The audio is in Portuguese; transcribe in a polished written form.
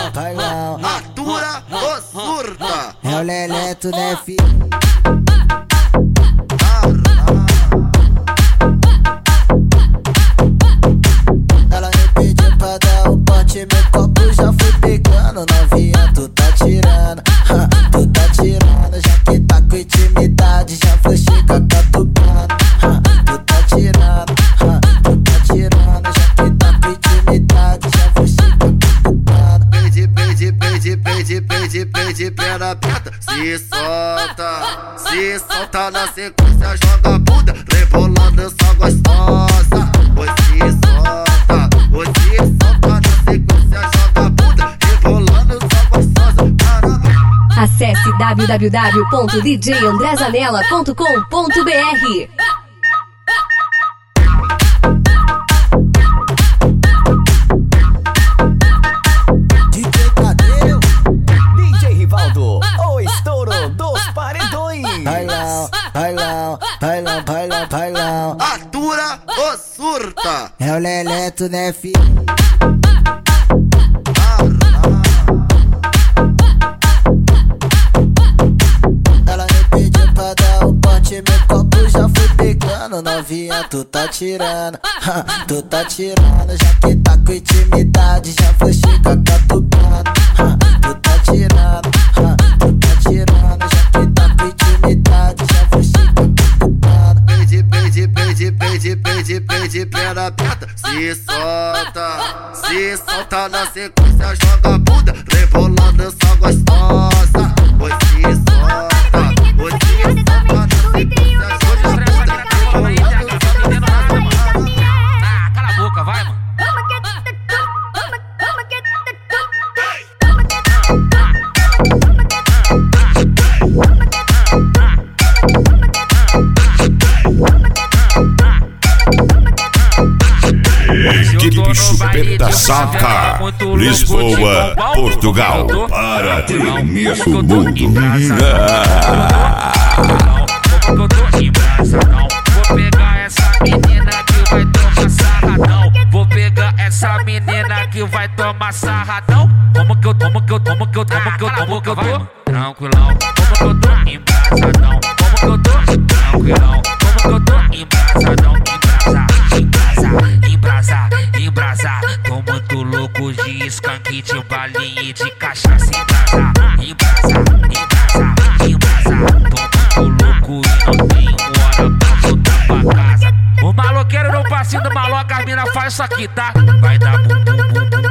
bailão. Atura ou surta? É o Leleto, né, filho? Ela me pediu pra dar o porte, meu copo já fui pegando. Novinha, tu tá tirando, tu tá tirando. Já que tá com intimidade, já vou chegar catucando. Tu tá tirando, tu tá tirando. Já que tá com intimidade, já vou chegar catucando. Pede, perna aberta. Se solta na sequência, joga a bunda, rebolando essa gostosa. Se solta na sequência, joga a bunda, rebolando essa gostosa. Caramba. Acesse www.djandrezanella.com.br. Bailão, bailão, bailão, bailão, bailão. Atura ou surta? É o Leleto, né, filho? Ela me pediu pra dar o porte, meu copo já fui pegando. Novinha, tu tá tirando, tu tá tirando. Já que tá com intimidade, já vou chegar catucando. Tu tá tirando, tu tá tirando. Já que tá com intimidade, já vou chegar catucando. Pede, perna aberta. Se solta na sequência, joga a bunda, rebolando essa gostosa. Se solta na sequência, joga a bunda, rebolando essa gostosa. Cala a boca, vai, mano. Equipe Super da Saca, Lisboa, Portugal, para tremer o mundo. Eu tô embrasadão. Vou pegar essa menina que vai tomar sarradão. Vou pegar essa menina que vai tomar sarradão. Como que eu tô tranquilão. Como que eu tô embrasadão. Como que eu tô tranquilão. Como que eu tô embrasadão. Embrasa. Tô muito louco de skunk, de balinha e de cachaça. Embrasa. Tô muito louco e não tenho hora pra voltar pra casa. O maloqueiro no passinho do maloca, as mina faz isso aqui, tá? Vai dar bum bum bum bum.